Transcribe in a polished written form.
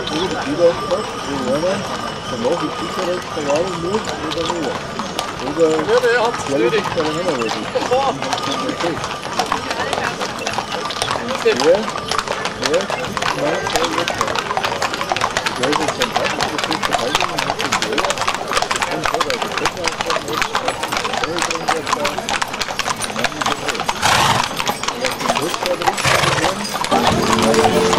Widerspruch, wo einer danach die Sicherheit verwahren muss oder nicht. Oder der hat es nötig. bei der Männer wirklich. Wer gibt mal sein Wetter? Der ist jetzt ein Partner, der steht zu halten und hat den Böller. Und so, da ist der Wetter auf der Welt, der ist drin, der da. Und dann ist er weg. Und auf den Rückfahrt geworden.